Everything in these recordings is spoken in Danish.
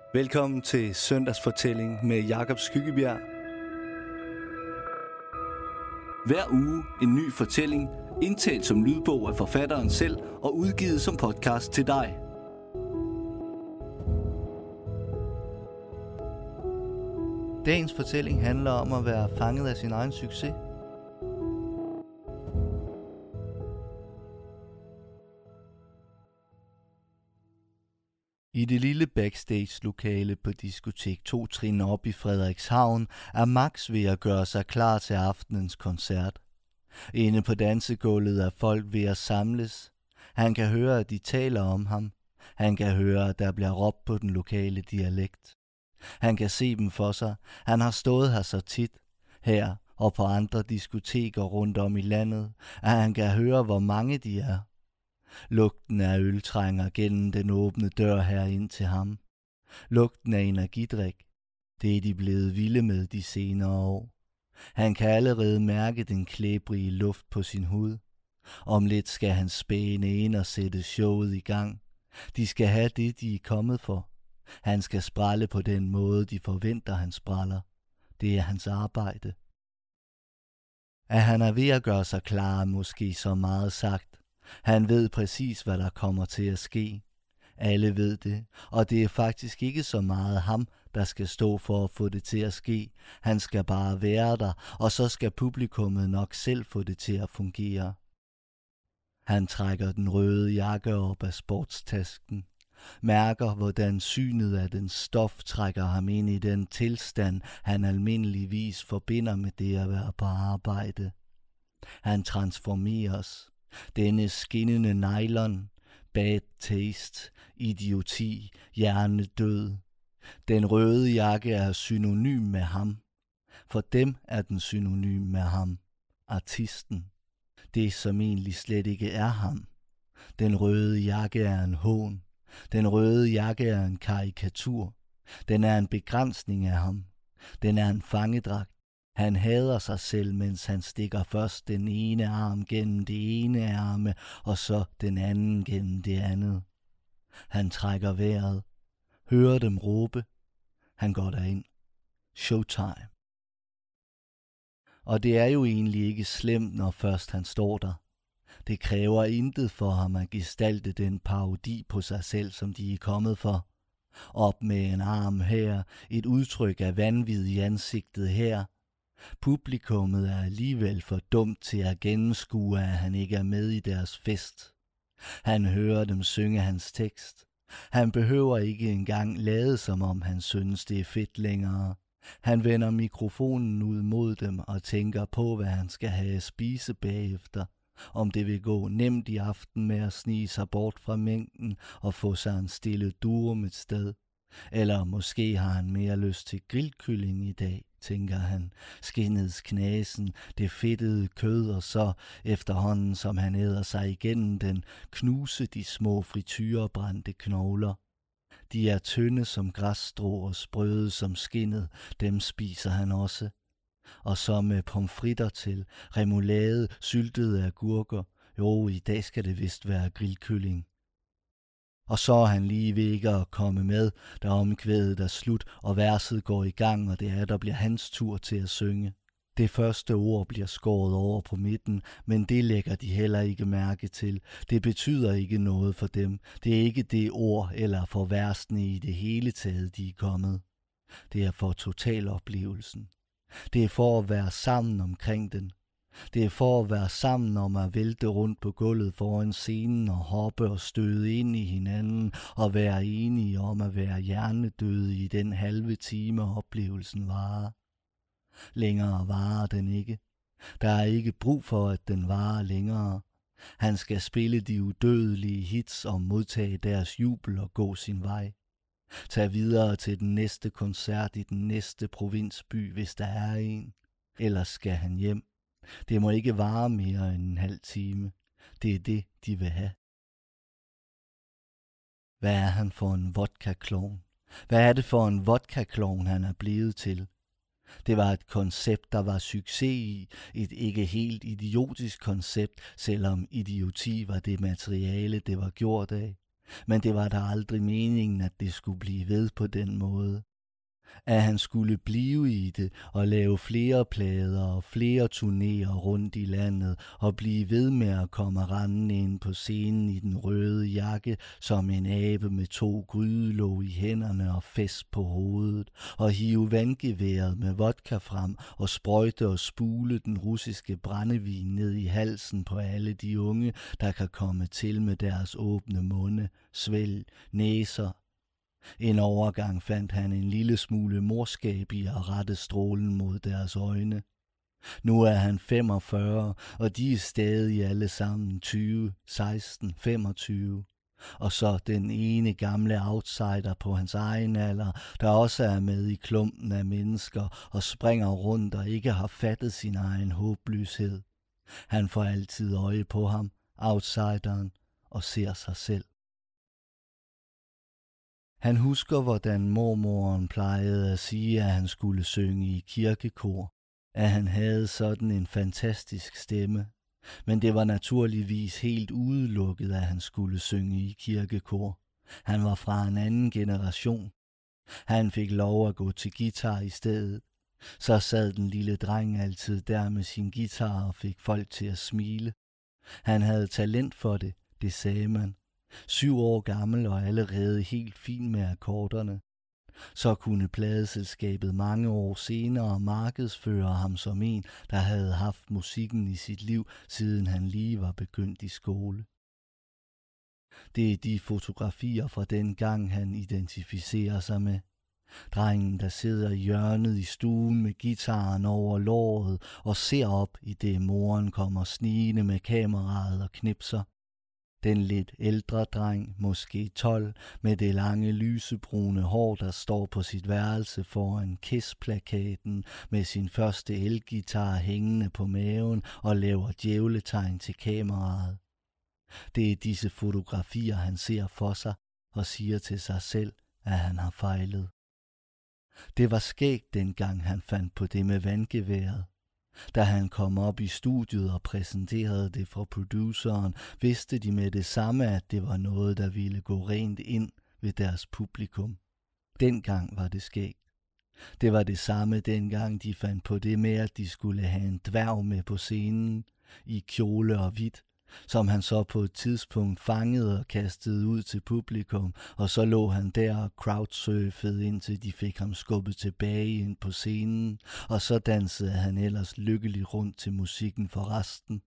Velkommen til Søndagsfortælling med Jakob Skyggebjerg. Hver uge en ny fortælling, indtalt som lydbog af forfatteren selv og udgivet som podcast til dig. Dagens fortælling handler om at være fanget af sin egen succes. I det lille backstage-lokale på diskotek 2 trin op i Frederikshavn er Max ved at gøre sig klar til aftenens koncert. Inde på dansegulvet er folk ved at samles. Han kan høre, at de taler om ham. Han kan høre, at der bliver råbt på den lokale dialekt. Han kan se dem for sig. Han har stået her så tit. Her og på andre diskoteker rundt om i landet, at han kan høre, hvor mange de er. Lugten af øl trænger gennem den åbne dør her ind til ham. Lugten af energidrik. Det er de blevet vilde med de senere år. Han kan allerede mærke den klæbrige luft på sin hud. Om lidt skal han spæne ind og sætte showet i gang. De skal have det, de er kommet for. Han skal sprælle på den måde, de forventer, han spræller. Det er hans arbejde. At han er ved at gøre sig klar, måske så meget sagt. Han ved præcis, hvad der kommer til at ske. Alle ved det, og det er faktisk ikke så meget ham, der skal stå for at få det til at ske. Han skal bare være der, og så skal publikummet nok selv få det til at fungere. Han trækker den røde jakke op af sportstasken, mærker, hvordan synet af den stof trækker ham ind i den tilstand, han almindeligvis forbinder med det at være på arbejde. Han transformeres. Denne skinnende nylon, bad taste, idioti, hjernedød. Den røde jakke er synonym med ham. For dem er den synonym med ham. Artisten. Det, som egentlig slet ikke er ham. Den røde jakke er en hån. Den røde jakke er en karikatur. Den er en begrænsning af ham. Den er en fangedragt. Han hader sig selv, mens han stikker først den ene arm gennem det ene ærme, og så den anden gennem det andet. Han trækker vejret, hører dem råbe. Han går derind. Showtime. Og det er jo egentlig ikke slemt, når først han står der. Det kræver intet for ham at gestalte den parodi på sig selv, som de er kommet for. Op med en arm her, et udtryk af vanvid i ansigtet her. Publikummet er alligevel for dumt til at gennemskue, at han ikke er med i deres fest. Han hører dem synge hans tekst. Han behøver ikke engang lade, som om han synes, det er fedt længere. Han vender mikrofonen ud mod dem og tænker på, hvad han skal have at spise bagefter. Om det vil gå nemt i aften med at snige sig bort fra mængden og få sig en stille durum et sted. Eller måske har han mere lyst til grillkylling i dag, tænker han. Skinnets knasen, det fedtede kød, og så efterhånden, som han æder sig igennem den, knuse de små frityrebrændte knogler. De er tynde som græsstrå og sprøde som skinnet, dem spiser han også. Og så med pomfritter til, remoulade, syltede agurker. Jo, i dag skal det vist være grillkylling. Og så er han lige ved ikke at komme med, da omkvædet er slut, og verset går i gang, og det er, der bliver hans tur til at synge. Det første ord bliver skåret over på midten, men det lægger de heller ikke mærke til. Det betyder ikke noget for dem. Det er ikke det ord eller for versene i det hele taget, de er kommet. Det er for totaloplevelsen. Det er for at være sammen omkring den. Det er for at være sammen om at vælte rundt på gulvet foran scenen og hoppe og støde ind i hinanden og være enige om at være hjernedøde i den halve time oplevelsen varer. Længere varer den ikke. Der er ikke brug for, at den varer længere. Han skal spille de udødelige hits og modtage deres jubel og gå sin vej. Tag videre til den næste koncert i den næste provinsby, hvis der er en. Ellers skal han hjem. Det må ikke vare mere end en halv time. Det er det, de vil have. Hvad er han for en vodka-klovn? Hvad er det for en vodka-klovn, han er blevet til? Det var et koncept, der var succes i. Et ikke helt idiotisk koncept, selvom idioti var det materiale, det var gjort af. Men det var da aldrig meningen, at det skulle blive ved på den måde. At han skulle blive i det og lave flere plader og flere turnéer rundt i landet og blive ved med at komme rendende ind på scenen i den røde jakke som en abe med 2 grydelåg i hænderne og fest på hovedet og hive vandgeværet med vodka frem og sprøjte og spule den russiske brændevin ned i halsen på alle de unge, der kan komme til med deres åbne munde, svælg, næser. En overgang fandt han en lille smule morskab i at rette strålen mod deres øjne. Nu er han 45, og de er stadig alle sammen 20, 16, 25. Og så den ene gamle outsider på hans egen alder, der også er med i klumpen af mennesker og springer rundt og ikke har fattet sin egen håbløshed. Han får altid øje på ham, outsideren, og ser sig selv. Han husker, hvordan mormoren plejede at sige, at han skulle synge i kirkekor, at han havde sådan en fantastisk stemme, men det var naturligvis helt udelukket, at han skulle synge i kirkekor. Han var fra en anden generation. Han fik lov at gå til guitar i stedet. Så sad den lille dreng altid der med sin guitar og fik folk til at smile. Han havde talent for det, det sagde man. 7 år gammel og allerede helt fin med akkorderne. Så kunne pladeselskabet mange år senere markedsføre ham som en, der havde haft musikken i sit liv, siden han lige var begyndt i skole. Det er de fotografier fra den gang, han identificerer sig med. Drengen, der sidder i hjørnet i stuen med guitaren over låret og ser op, i det moren kommer snigende med kameraet og knipser. Den lidt ældre dreng, måske 12, med det lange lysebrune hår, der står på sit værelse foran Kiss-plakaten med sin første elgitar hængende på maven og laver djævletegn til kameraet. Det er disse fotografier, han ser for sig og siger til sig selv, at han har fejlet. Det var skægt dengang han fandt på det med vandgeværet. Da han kom op i studiet og præsenterede det for produceren, vidste de med det samme, at det var noget, der ville gå rent ind ved deres publikum. Dengang var det skægt. Det var det samme dengang de fandt på det med, at de skulle have en dværg med på scenen i kjole og hvidt, som han så på et tidspunkt fangede og kastede ud til publikum, og så lå han der og crowdsurfede, indtil de fik ham skubbet tilbage ind på scenen, og så dansede han ellers lykkeligt rundt til musikken for resten.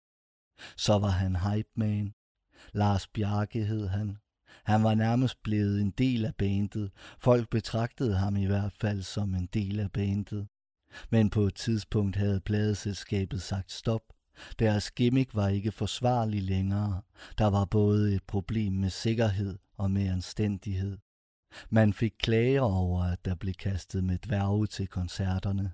Så var han hype man. Lars Bjarke hed han. Han var nærmest blevet en del af bandet. Folk betragtede ham i hvert fald som en del af bandet. Men på et tidspunkt havde pladeselskabet sagt stop. Deres gimmick var ikke forsvarlig længere. Der var både et problem med sikkerhed og med anstændighed. Man fik klager over, at der blev kastet med dværge til koncerterne.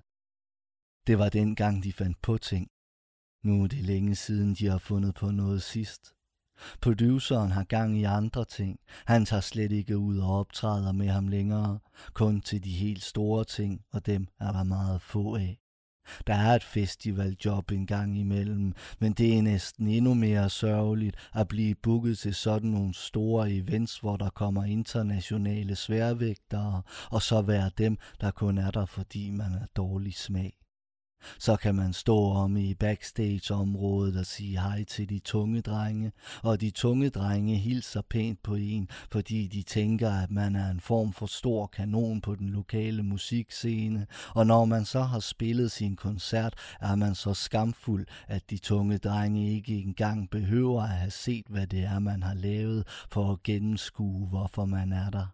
Det var dengang, de fandt på ting. Nu er det længe siden, de har fundet på noget sidst. Produceren har gang i andre ting. Han tager slet ikke ud og optræder med ham længere. Kun til de helt store ting, og dem er der meget få af. Der er et festivaljob en gang imellem, men det er næsten endnu mere sørgeligt at blive booket til sådan nogle store events, hvor der kommer internationale sværvægtere, og så være dem, der kun er der, fordi man er dårlig smag. Så kan man stå om i backstage-området og sige hej til de tunge drenge, og de tunge drenge hilser pænt på en, fordi de tænker, at man er en form for stor kanon på den lokale musikscene, og når man så har spillet sin koncert, er man så skamfuld, at de tunge drenge ikke engang behøver at have set, hvad det er, man har lavet, for at gennemskue, hvorfor man er der.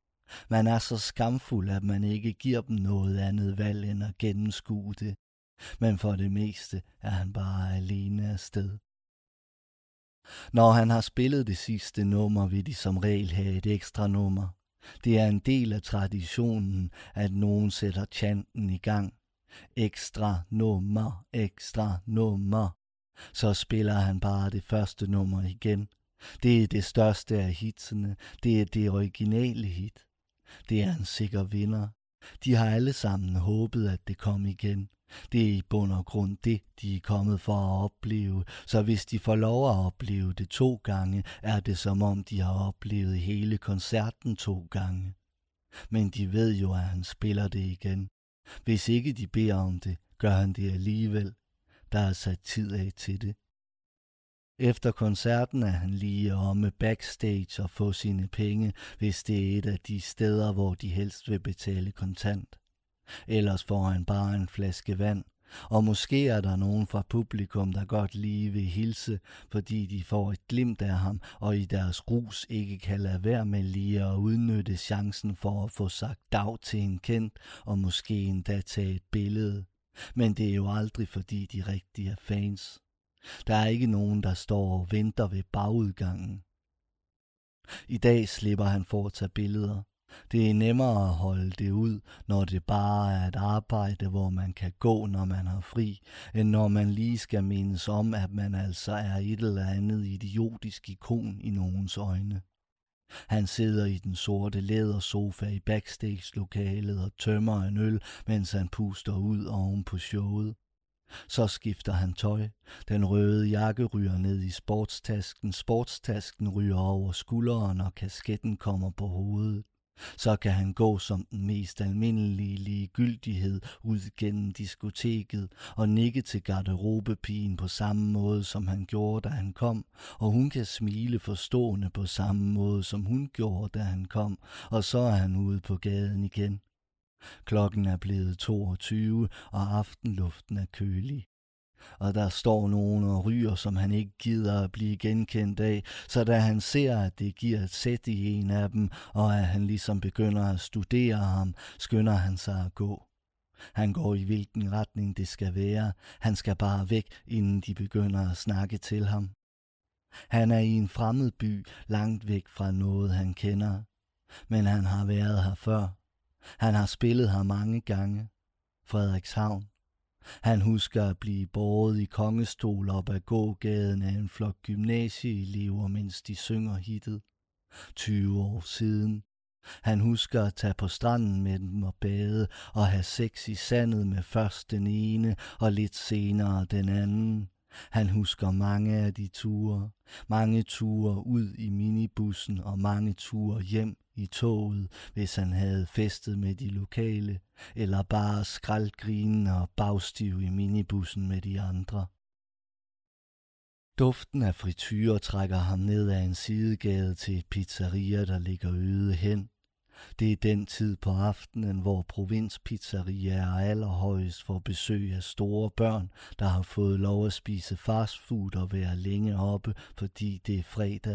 Man er så skamfuld, at man ikke giver dem noget andet valg end at gennemskue det. Men for det meste er han bare alene afsted. Når han har spillet det sidste nummer, vil de som regel have et ekstra nummer. Det er en del af traditionen, at nogen sætter chanten i gang. Ekstra nummer, ekstra nummer. Så spiller han bare det første nummer igen. Det er det største af hitsene. Det er det originale hit. Det er en sikker vinder. De har alle sammen håbet, at det kom igen. Det er i bund og grund det, de er kommet for at opleve, så hvis de får lov at opleve det 2 gange, er det som om de har oplevet hele koncerten 2 gange. Men de ved jo, at han spiller det igen. Hvis ikke de beder om det, gør han det alligevel. Der er sat tid af til det. Efter koncerten er han lige omme backstage og få sine penge, hvis det er et af de steder, hvor de helst vil betale kontant. Ellers får han bare en flaske vand, og måske er der nogen fra publikum, der godt lige vil hilse, fordi de får et glimt af ham, og i deres rus ikke kan lade være med lige at udnytte chancen for at få sagt dag til en kendt, og måske endda tage et billede. Men det er jo aldrig, fordi de rigtig er fans. Der er ikke nogen, der står og venter ved bagudgangen. I dag slipper han for at tage billeder. Det er nemmere at holde det ud, når det bare er et arbejde, hvor man kan gå, når man har fri, end når man lige skal mindes om, at man altså er et eller andet idiotisk ikon i nogens øjne. Han sidder i den sorte lædersofa i backstage-lokalet og tømmer en øl, mens han puster ud oven på showet. Så skifter han tøj. Den røde jakke ryger ned i sportstasken. Sportstasken ryger over skulderen, og kasketten kommer på hovedet. Så kan han gå som den mest almindelige ligegyldighed ud gennem diskoteket og nikke til garderobepigen på samme måde, som han gjorde, da han kom, og hun kan smile forstående på samme måde, som hun gjorde, da han kom, og så er han ude på gaden igen. Klokken er blevet 22, og aftenluften er kølig. Og der står nogen og ryger, som han ikke gider at blive genkendt af, så da han ser, at det giver et sæt i en af dem, og at han ligesom begynder at studere ham, skynder han sig at gå. Han går i hvilken retning det skal være. Han skal bare væk, inden de begynder at snakke til ham. Han er i en fremmed by, langt væk fra noget, han kender. Men han har været her før. Han har spillet her mange gange. Frederikshavn. Han husker at blive båret i kongestol op ad gågaden af en flok gymnasieelever, mens de synger hittet. 20 år siden. Han husker at tage på stranden med dem og bade og have sex i sandet med først den ene og lidt senere den anden. Han husker mange af de ture. Mange ture ud i minibussen og mange ture hjem i toget, hvis han havde festet med de lokale, eller bare skraldgrinende og bagstiv i minibussen med de andre. Duften af frityre trækker ham ned ad en sidegade til et pizzeria, der ligger øde hen. Det er den tid på aftenen, hvor provinspizzeriaer er allerhøjest for besøg af store børn, der har fået lov at spise fastfood og være længe oppe, fordi det er fredag.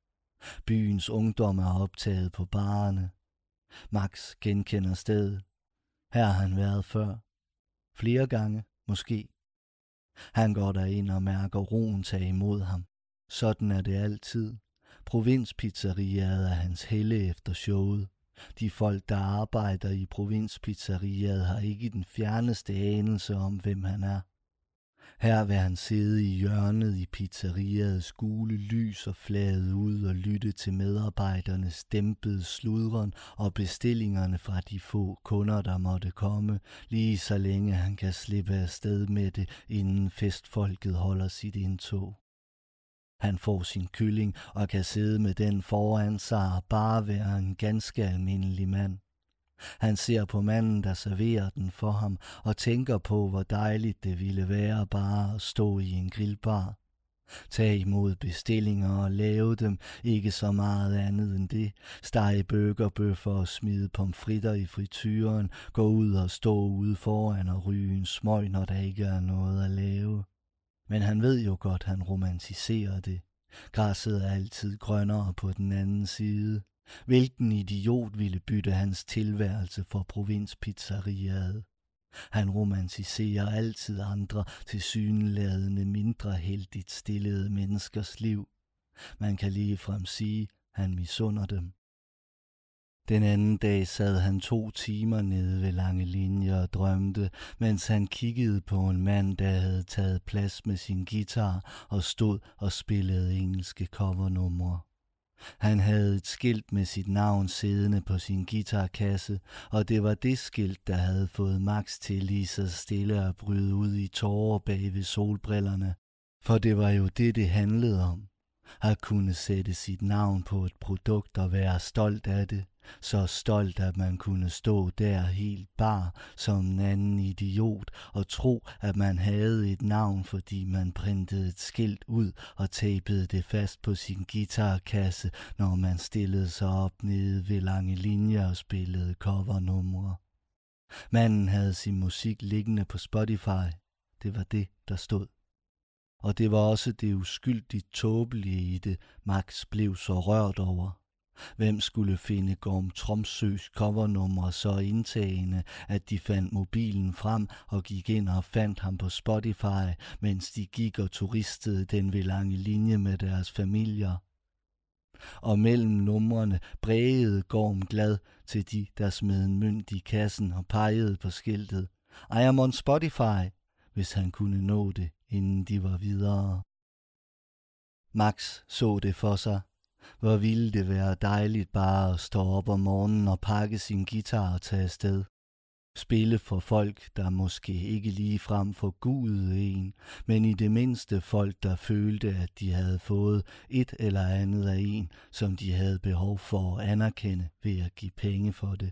Byens ungdom er optaget på barerne. Max genkender stedet. Her har han været før. Flere gange, måske. Han går derind og mærker roen tage imod ham. Sådan er det altid. Provinspizzeriaet er hans helle efter showet. De folk, der arbejder i provinspizzeriaet, har ikke den fjerneste anelse om, hvem han er. Her vil han sidde i hjørnet i pizzeriaets gule lys og flade ud og lytte til medarbejdernes dæmpede sludren og bestillingerne fra de få kunder, der måtte komme, lige så længe han kan slippe afsted med det, inden festfolket holder sit indtog. Han får sin kylling og kan sidde med den foran sig og bare være en ganske almindelig mand. Han ser på manden, der serverer den for ham, og tænker på, hvor dejligt det ville være bare at stå i en grillbar. Tag imod bestillinger og lave dem, ikke så meget andet end det. Stege burgerbøffer og smide pomfritter i frityren, gå ud og stå ude foran og ryge en smøg, når der ikke er noget at lave. Men han ved jo godt, han romantiserer det. Græsset er altid grønnere på den anden side. Hvilken idiot ville bytte hans tilværelse for provinspizzeriaet? Han romantiserer altid andre tilsyneladende mindre heldigt stillede menneskers liv. Man kan ligefrem sige, han misunder dem. Den anden dag sad han 2 timer nede ved Lange Linje og drømte, mens han kiggede på en mand, der havde taget plads med sin guitar og stod og spillede engelske covernumre. Han havde et skilt med sit navn siddende på sin guitarkasse, og det var det skilt, der havde fået Max til lige så stille at bryde ud i tårer bag ved solbrillerne. For det var jo det handlede om. At kunne sætte sit navn på et produkt og være stolt af det. Så stolt, at man kunne stå der helt bar som en anden idiot og tro, at man havde et navn, fordi man printede et skilt ud og tapede det fast på sin guitarkasse, når man stillede sig op nede ved lange linjer og spillede covernumre. Manden havde sin musik liggende på Spotify. Det var det, der stod. Og det var også det uskyldigt tåbelige i det, Max blev så rørt over. Hvem skulle finde Gorm Tromsøs covernumre så indtagende, at de fandt mobilen frem og gik ind og fandt ham på Spotify, mens de gik og turistede den ved lange linje med deres familier. Og mellem numrene brægede Gorm glad til de, der smed en mønt i kassen og pegede på skiltet. I am on Spotify, hvis han kunne nå det, inden de var videre. Max så det for sig. Hvor ville det være dejligt bare at stå op om morgenen og pakke sin guitar og tage afsted. Spille for folk, der måske ikke ligefrem forgudede en, men i det mindste folk, der følte, at de havde fået et eller andet af en, som de havde behov for at anerkende ved at give penge for det.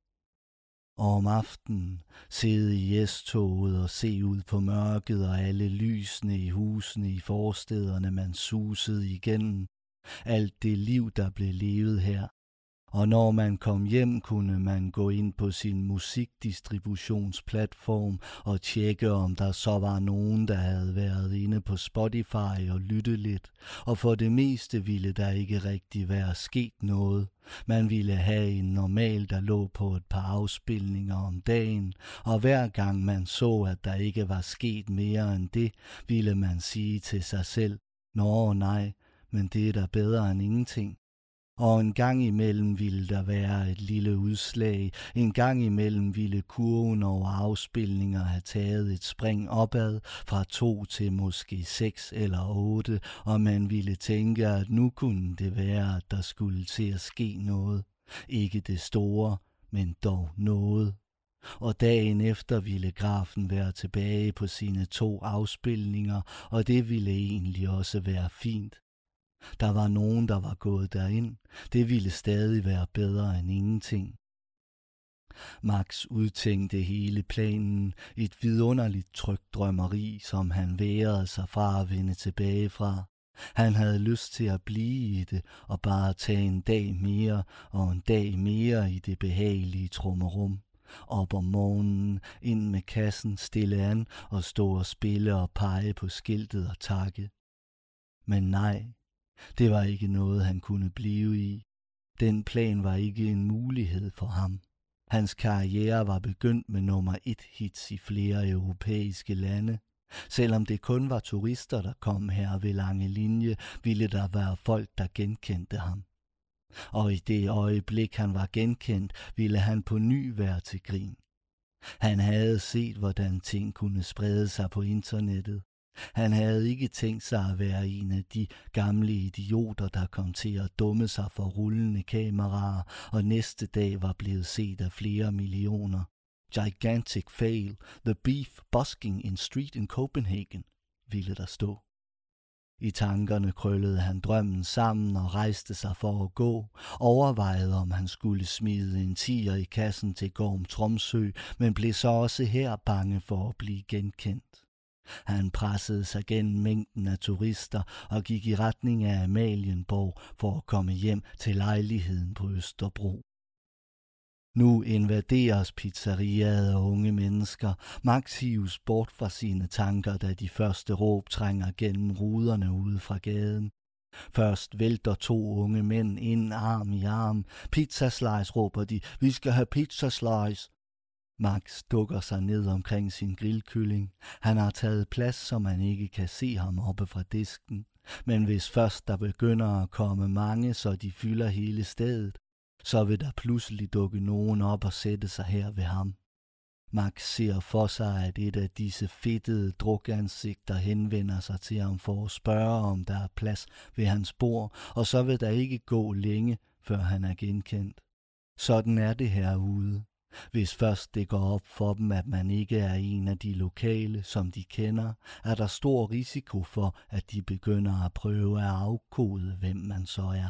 Og om aftenen sidde i S-toget og se ud på mørket og alle lysene i husene i forstederne, man susede igennem. Alt det liv, der blev levet her. Og når man kom hjem, kunne man gå ind på sin musikdistributionsplatform og tjekke, om der så var nogen, der havde været inde på Spotify og lytte lidt. Og for det meste ville der ikke rigtig være sket noget. Man ville have en normal, der lå på et par afspilninger om dagen, og hver gang man så, at der ikke var sket mere end det, ville man sige til sig selv, nå nej, men det er da bedre end ingenting. Og en gang imellem ville der være et lille udslag, en gang imellem ville kurven over afspilninger have taget et spring opad fra 2 til måske 6 eller 8, og man ville tænke, at nu kunne det være, at der skulle til at ske noget. Ikke det store, men dog noget. Og dagen efter ville grafen være tilbage på sine 2 afspilninger, og det ville egentlig også være fint. Der var nogen, der var gået derind. Det ville stadig være bedre end ingenting. Max udtænkte hele planen, et vidunderligt trygt drømmeri, som han værede sig fra at vende tilbage fra. Han havde lyst til at blive i det og bare tage en dag mere og en dag mere i det behagelige trummerum. Op om morgenen, ind med kassen, stille an og stå og spille og pege på skiltet og takke. Men nej. Det var ikke noget, han kunne blive i. Den plan var ikke en mulighed for ham. Hans karriere var begyndt med nummer 1 hits i flere europæiske lande. Selvom det kun var turister, der kom her ved lange linje, ville der være folk, der genkendte ham. Og i det øjeblik, han var genkendt, ville han på ny være til grin. Han havde set, hvordan ting kunne sprede sig på internettet. Han havde ikke tænkt sig at være en af de gamle idioter, der kom til at dumme sig for rullende kameraer, og næste dag var blevet set af flere millioner. Gigantic fail, the beef busking in street in Copenhagen, ville der stå. I tankerne krøllede han drømmen sammen og rejste sig for at gå, overvejede om han skulle smide en 10'er i kassen til Gorm Tromsø, men blev så også her bange for at blive genkendt. Han pressede sig gennem mængden af turister og gik i retning af Amalienborg for at komme hjem til lejligheden på Østerbro. Nu invaderes pizzeriaet af unge mennesker. Max hives bort fra sine tanker, da de første råb trænger gennem ruderne ude fra gaden. Først vælter 2 unge mænd ind arm i arm. Pizzaslice, råber de. Vi skal have pizzaslice. Max dukker sig ned omkring sin grillkylling. Han har taget plads, så man ikke kan se ham oppe fra disken. Men hvis først der begynder at komme mange, så de fylder hele stedet, så vil der pludselig dukke nogen op og sætte sig her ved ham. Max ser for sig, at et af disse fedtede drukansigter henvender sig til ham for at spørge, om der er plads ved hans bord, og så vil der ikke gå længe, før han er genkendt. Sådan er det herude. Hvis først det går op for dem, at man ikke er en af de lokale, som de kender, er der stor risiko for, at de begynder at prøve at afkode, hvem man så er.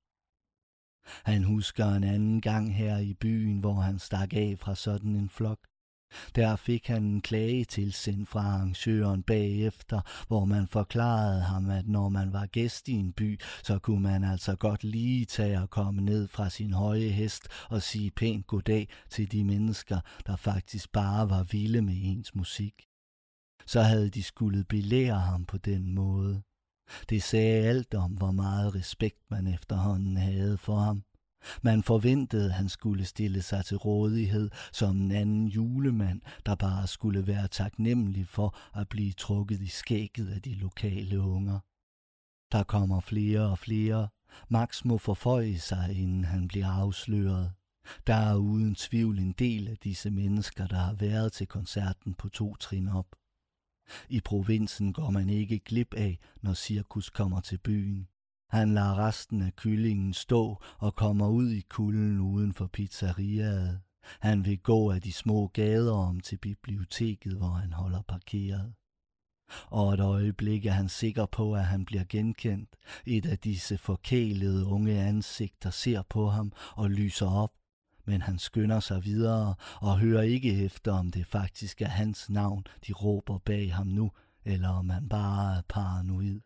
Han husker en anden gang her i byen, hvor han stak af fra sådan en flok. Der fik han en klage tilsendt fra arrangøren bagefter, hvor man forklarede ham, at når man var gæst i en by, så kunne man altså godt lige tage og komme ned fra sin høje hest og sige pænt goddag til de mennesker, der faktisk bare var vilde med ens musik. Så havde de skulle belære ham på den måde. Det sagde alt om, hvor meget respekt man efterhånden havde for ham. Man forventede, at han skulle stille sig til rådighed som en anden julemand, der bare skulle være taknemmelig for at blive trukket i skægget af de lokale unger. Der kommer flere og flere. Max må forføje sig, inden han bliver afsløret. Der er uden tvivl en del af disse mennesker, der har været til koncerten på 2 trin op. I provinsen går man ikke glip af, når cirkus kommer til byen. Han lader resten af kyllingen stå og kommer ud i kulden uden for pizzeriaet. Han vil gå af de små gader om til biblioteket, hvor han holder parkeret. Og et øjeblik er han sikker på, at han bliver genkendt. Et af disse forkælede unge ansigter ser på ham og lyser op. Men han skynder sig videre og hører ikke efter, om det faktisk er hans navn, de råber bag ham nu, eller om han bare er paranoid.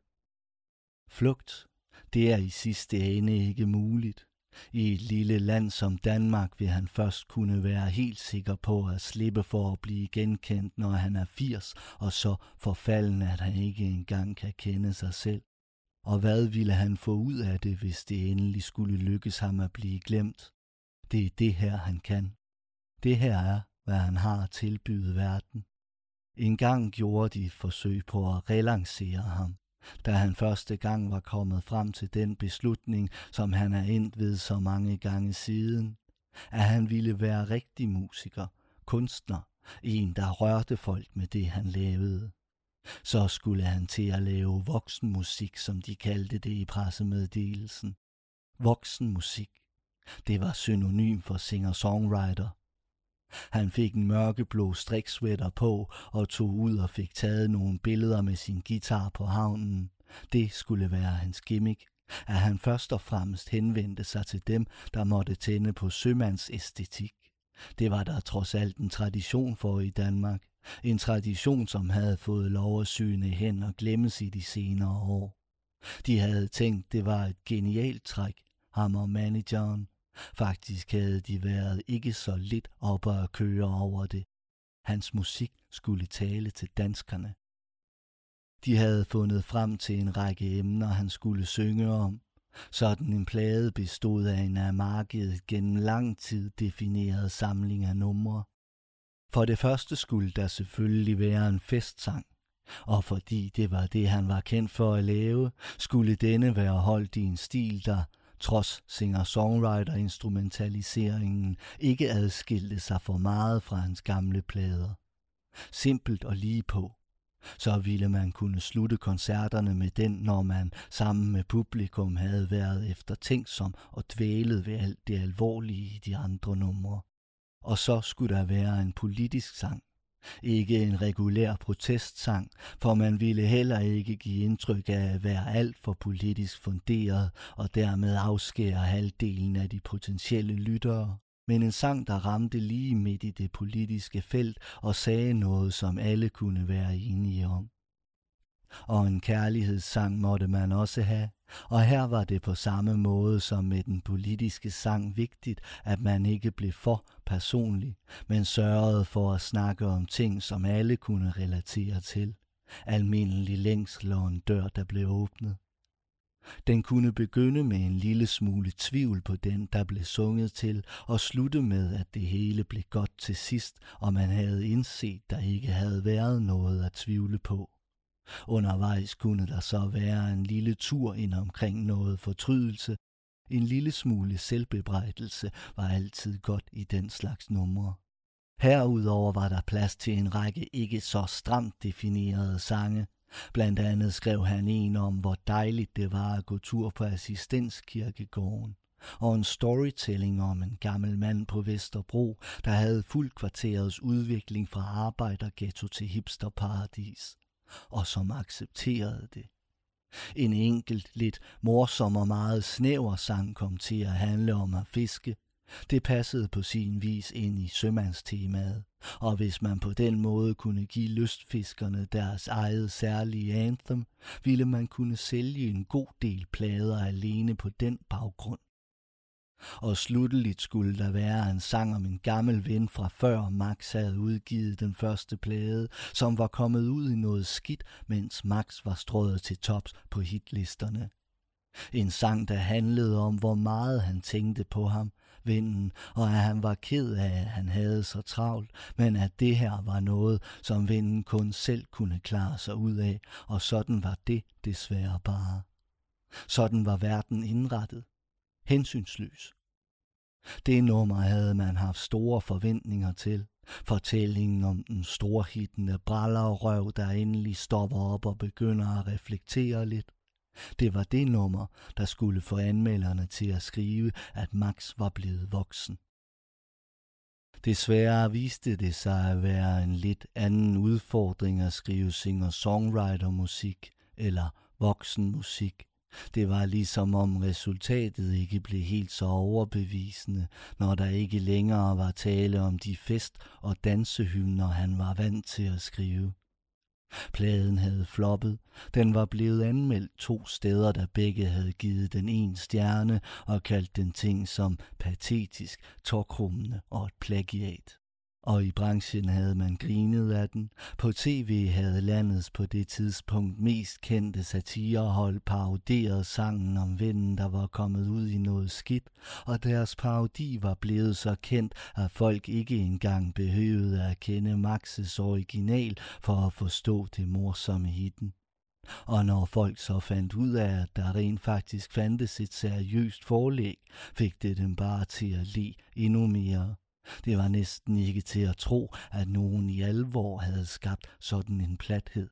Flugt. Det er i sidste ende ikke muligt. I et lille land som Danmark vil han først kunne være helt sikker på at slippe for at blive genkendt, når han er 80, og så forfalden, at han ikke engang kan kende sig selv. Og hvad ville han få ud af det, hvis det endelig skulle lykkes ham at blive glemt? Det er det her, han kan. Det her er, hvad han har at tilbyde verden. En gang gjorde de et forsøg på at relancere ham. Da han første gang var kommet frem til den beslutning, som han er endt ved så mange gange siden, at han ville være rigtig musiker, kunstner, en der rørte folk med det han lavede. Så skulle han til at lave voksenmusik, som de kaldte det i pressemeddelelsen. Voksenmusik, det var synonym for singer-songwriter. Han fik en mørkeblå striksweater på og tog ud og fik taget nogle billeder med sin guitar på havnen. Det skulle være hans gimmick, at han først og fremmest henvendte sig til dem, der måtte tænde på sømandsæstetik. Det var der trods alt en tradition for i Danmark. En tradition, som havde fået lov at syne hen og glemmes i de senere år. De havde tænkt, det var et genialt træk, ham og manageren. Faktisk havde de været ikke så lidt oppe at køre over det. Hans musik skulle tale til danskerne. De havde fundet frem til en række emner, han skulle synge om. Sådan en plade bestod af en af markedet gennem lang tid defineret samling af numre. For det første skulle der selvfølgelig være en festsang, og fordi det var det, han var kendt for at lave, skulle denne være holdt i en stil, der trods singer-songwriter-instrumentaliseringen ikke adskilte sig for meget fra hans gamle plader. Simpelt og lige på. Så ville man kunne slutte koncerterne med den, når man sammen med publikum havde været eftertænksom og dvælet ved alt det alvorlige i de andre numre. Og så skulle der være en politisk sang. Ikke en regulær protestsang, for man ville heller ikke give indtryk af at være alt for politisk funderet og dermed afskære halvdelen af de potentielle lyttere. Men en sang, der ramte lige midt i det politiske felt og sagde noget, som alle kunne være enige om. Og en kærlighedssang måtte man også have, og her var det på samme måde som med den politiske sang vigtigt, at man ikke blev for personlig, men sørgede for at snakke om ting, som alle kunne relatere til. Almindelig længsel og en dør, der blev åbnet. Den kunne begynde med en lille smule tvivl på den, der blev sunget til, og slutte med, at det hele blev godt til sidst, og man havde indset, der ikke havde været noget at tvivle på. Undervejs kunne der så være en lille tur ind omkring noget fortrydelse. En lille smule selvbebrejdelse var altid godt i den slags numre. Herudover var der plads til en række ikke så stramt definerede sange. Blandt andet skrev han en om, hvor dejligt det var at gå tur på Assistenskirkegården, og en storytelling om en gammel mand på Vesterbro, der havde fulgt kvarterets udvikling fra arbejderghetto til hipsterparadis, og som accepterede det. En enkelt, lidt morsom og meget snæver sang kom til at handle om at fiske. Det passede på sin vis ind i sømandstemaet, og hvis man på den måde kunne give lystfiskerne deres eget særlige anthem, ville man kunne sælge en god del plader alene på den baggrund. Og slutteligt skulle der være en sang om en gammel ven fra før Max havde udgivet den første plade, som var kommet ud i noget skidt, mens Max var strøget til tops på hitlisterne. En sang, der handlede om, hvor meget han tænkte på ham, vennen, og at han var ked af, at han havde så travlt, men at det her var noget, som vennen kun selv kunne klare sig ud af, og sådan var det desværre bare. Sådan var verden indrettet. Hensynsløs. Det nummer havde man haft store forventninger til. Fortællingen om den storhittende brallerrøv, der endelig stopper op og begynder at reflektere lidt. Det var det nummer, der skulle få anmelderne til at skrive, at Max var blevet voksen. Desværre viste det sig at være en lidt anden udfordring at skrive singer-songwriter-musik eller voksenmusik. Det var ligesom om resultatet ikke blev helt så overbevisende, når der ikke længere var tale om de fest- og dansehymner, han var vant til at skrive. Pladen havde floppet. Den var blevet anmeldt 2 steder, der begge havde givet den 1 stjerne og kaldt den ting som patetisk, tåkrummende og et plagiat. Og i branchen havde man grinet af den. På tv havde landets på det tidspunkt mest kendte satirehold paroderet sangen om vennen, der var kommet ud i noget skidt, og deres parodi var blevet så kendt, at folk ikke engang behøvede at kende Maxes original for at forstå det morsomme hitten. Og når folk så fandt ud af, at der rent faktisk fandtes et seriøst forlæg, fik det dem bare til at le endnu mere. Det var næsten ikke til at tro, at nogen i alvor havde skabt sådan en plathed.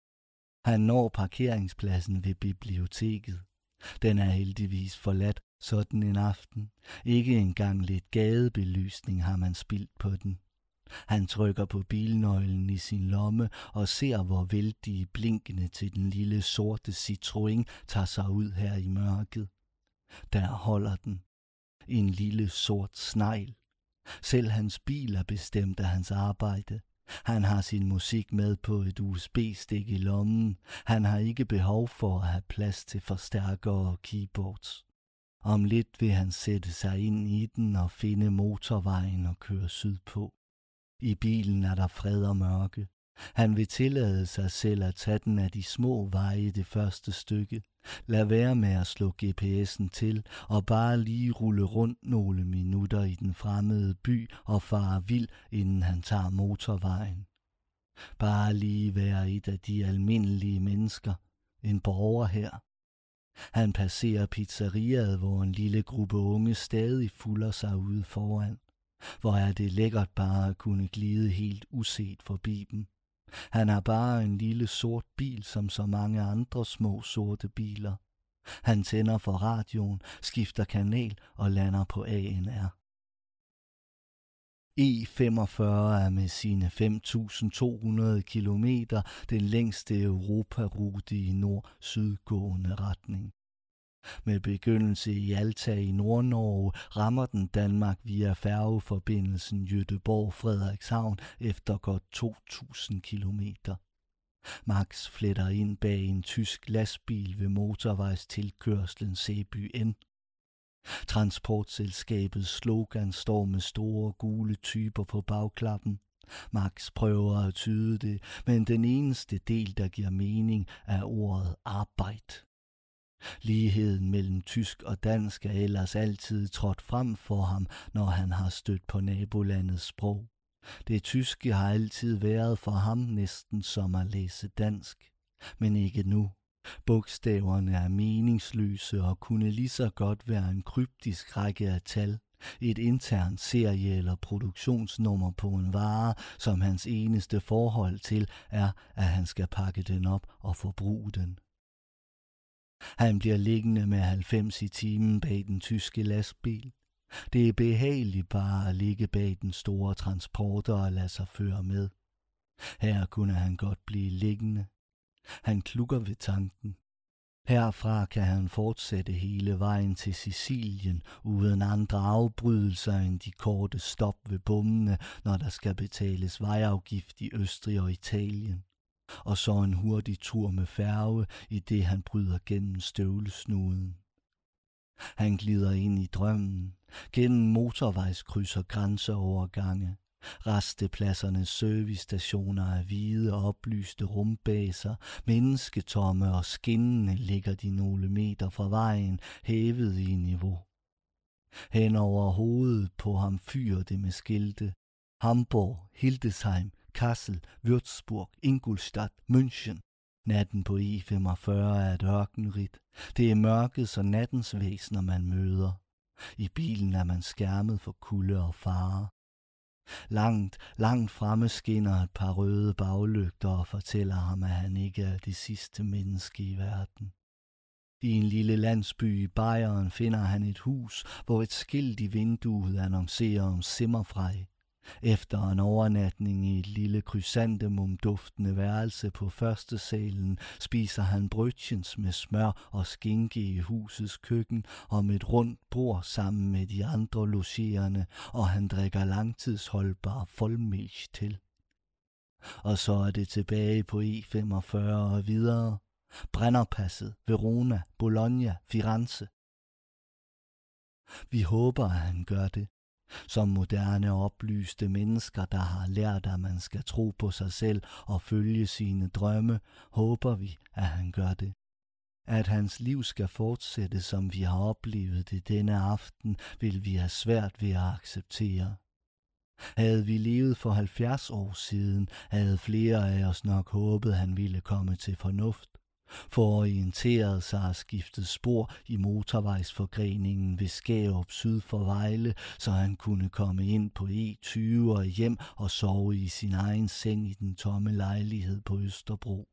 Han når parkeringspladsen ved biblioteket. Den er heldigvis forladt sådan en aften. Ikke engang lidt gadebelysning har man spildt på den. Han trykker på bilnøglen i sin lomme og ser, hvor vældige blinkene til den lille sorte Citroën tager sig ud her i mørket. Der holder den. En lille sort snegl. Selv hans bil er bestemt af hans arbejde. Han har sin musik med på et USB-stik i lommen. Han har ikke behov for at have plads til forstærkere og keyboards. Om lidt vil han sætte sig ind i den og finde motorvejen og køre sydpå. I bilen er der fred og mørke. Han vil tillade sig selv at tage den af de små veje det første stykke. Lad være med at slå GPS'en til og bare lige rulle rundt nogle minutter i den fremmede by og fare vild, inden han tager motorvejen. Bare lige være et af de almindelige mennesker, en borger her. Han passerer pizzeriaet, hvor en lille gruppe unge stadig fulder sig ude foran. Hvor er det lækkert bare at kunne glide helt uset forbi dem. Han har bare en lille sort bil som så mange andre små sorte biler. Han tænder for radioen, skifter kanal og lander på ANR. E45 er med sine 5.200 kilometer den længste Europarute i nord-sydgående retning. Med begyndelse i Alta i Nordnorge rammer den Danmark via færgeforbindelsen Göteborg-Frederikshavn efter godt 2.000 kilometer. Max fletter ind bag en tysk lastbil ved motorvejstilkørslen Sæby N. Transportselskabets slogan står med store gule typer på bagklappen. Max prøver at tyde det, men den eneste del, der giver mening, er ordet arbejde. Ligheden mellem tysk og dansk er ellers altid trådt frem for ham, når han har stødt på nabolandets sprog. Det tyske har altid været for ham næsten som at læse dansk, men ikke nu. Bogstaverne er meningsløse og kunne lige så godt være en kryptisk række af tal. Et internt serie- eller produktionsnummer på en vare, som hans eneste forhold til er, at han skal pakke den op og forbruge den. Han bliver liggende med 90 i timen bag den tyske lastbil. Det er behageligt bare at ligge bag den store transporter og lade sig føre med. Her kunne han godt blive liggende. Han klukker ved tanken. Herfra kan han fortsætte hele vejen til Sicilien uden andre afbrydelser end de korte stop ved bommene, når der skal betales vejafgift i Østrig og Italien. Og så en hurtig tur med færge, i det han bryder gennem støvlesnuden. Han glider ind i drømmen, gennem motorvejskryds og grænseovergange. Rastepladsernes servicestationer er hvide og oplyste rumbaser, mennesketomme og skinnende ligger de nogle meter fra vejen, hævet i niveau. Hen over hovedet på ham fyrer det med skilte. Hamburg, Hildesheim, Kassel, Würzburg, Ingolstadt, München. Natten på E45 er et ørkenridt. Det er mørkets og nattens væsener, man møder. I bilen er man skærmet for kulde og fare. Langt fremme skinner et par røde baglygter og fortæller ham, at han ikke er det sidste menneske i verden. I en lille landsby i Bayern finder han et hus, hvor et skilt i vinduet annoncerer om Zimmerfrei. Efter en overnatning i et lille krysantemum-duftende værelse på første salen, spiser han brødtjens med smør og skinke i husets køkken om et rundt bord sammen med de andre logerende, og han drikker langtidsholdbar Vollmilch til. Og så er det tilbage på E45 og videre. Brennerpasset, Verona, Bologna, Firenze. Vi håber, at han gør det. Som moderne oplyste mennesker, der har lært, at man skal tro på sig selv og følge sine drømme, håber vi, at han gør det. At hans liv skal fortsætte, som vi har oplevet det denne aften, vil vi have svært ved at acceptere. Havde vi levet for 70 år siden, havde flere af os nok håbet, at han ville komme til fornuft. For orienteret sig og skiftet spor i motorvejsforgreningen ved Skærup syd for Vejle, så han kunne komme ind på E20 og hjem og sove i sin egen seng i den tomme lejlighed på Østerbro.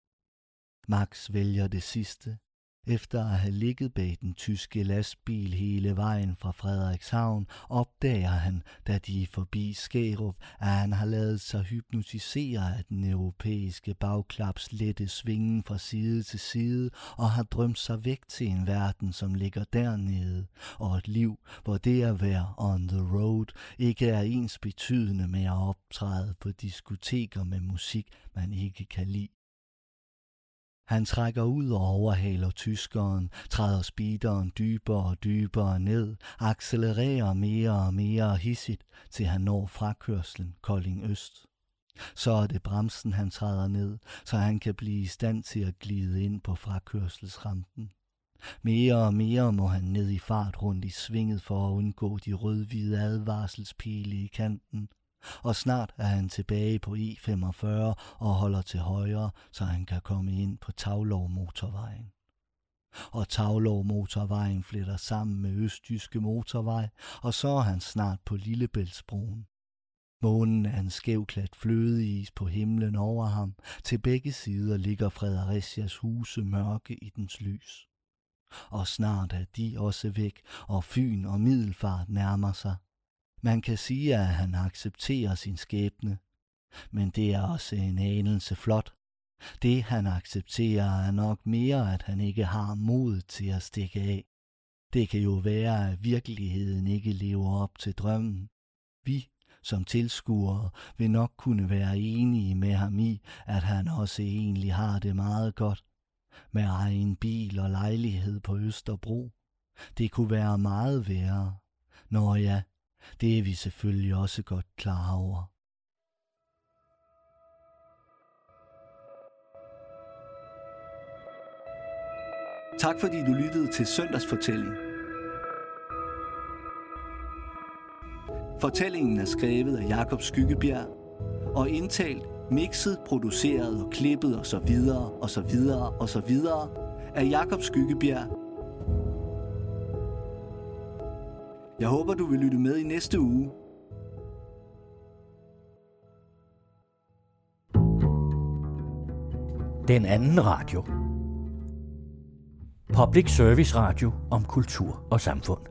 Max vælger det sidste. Efter at have ligget bag den tyske lastbil hele vejen fra Frederikshavn, opdager han, da de er forbi Skærup, at han har ladet sig hypnotisere af den europæiske bagklaps lette svingen fra side til side, og har drømt sig væk til en verden, som ligger dernede, og et liv, hvor det at være on the road ikke er ens betydende med at optræde på diskoteker med musik, man ikke kan lide. Han trækker ud og overhaler tyskeren, træder speederen dybere og dybere ned, accelererer mere og mere hissigt, til han når frakørslen Kolding Øst. Så er det bremsen, han træder ned, så han kan blive i stand til at glide ind på frakørselsrampen. Mere og mere må han ned i fart rundt i svinget for at undgå de rød-hvide advarselspile i kanten. Og snart er han tilbage på E45 og holder til højre, så han kan komme ind på Taulov-motorvejen. Og Taulov-motorvejen fletter sammen med Østjyske motorvej, og så er han snart på Lillebæltsbroen. Månen er en skævklat flødeis på himlen over ham. Til begge sider ligger Fredericias huse mørke i dens lys. Og snart er de også væk, og Fyn og Middelfart nærmer sig. Man kan sige, at han accepterer sin skæbne, men det er også en anelse flot. Det han accepterer er nok mere, at han ikke har mod til at stikke af. Det kan jo være, at virkeligheden ikke lever op til drømmen. Vi, som tilskuere, vil nok kunne være enige med ham i, at han også egentlig har det meget godt. Med egen bil og lejlighed på Østerbro. Det kunne være meget værre. Nå ja, det er vi selvfølgelig også godt klar over. Tak fordi du lyttede til Søndagsfortælling. Fortællingen er skrevet af Jakob Skyggebjerg og indtalt, mixet, produceret og klippet og så videre af Jakob Skyggebjerg. Jeg håber, du vil lytte med i næste uge. Den anden radio. Public service radio om kultur og samfund.